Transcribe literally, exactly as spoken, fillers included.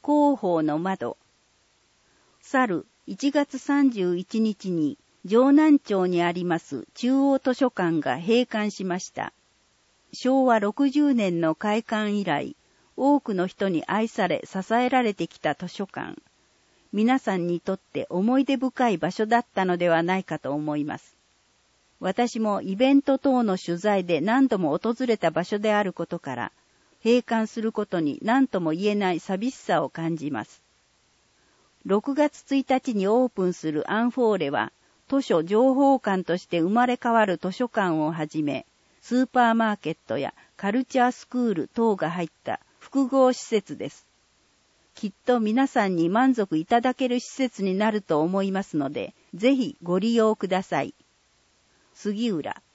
広報の窓。去るいちがつさんじゅういちにちに城南町にあります中央図書館が閉館しました。しょうわろくじゅうねんの開館以来、多くの人に愛され支えられてきた図書館。皆さんにとって思い出深い場所だったのではないかと思います。私もイベント等の取材で何度も訪れた場所であることから、閉館することに何とも言えない寂しさを感じます。ろくがつついたちにオープンするアンフォーレは、図書情報館として生まれ変わる図書館をはじめ、スーパーマーケットやカルチャースクール等が入った複合施設です。きっと皆さんに満足いただける施設になると思いますので、ぜひご利用ください。杉浦。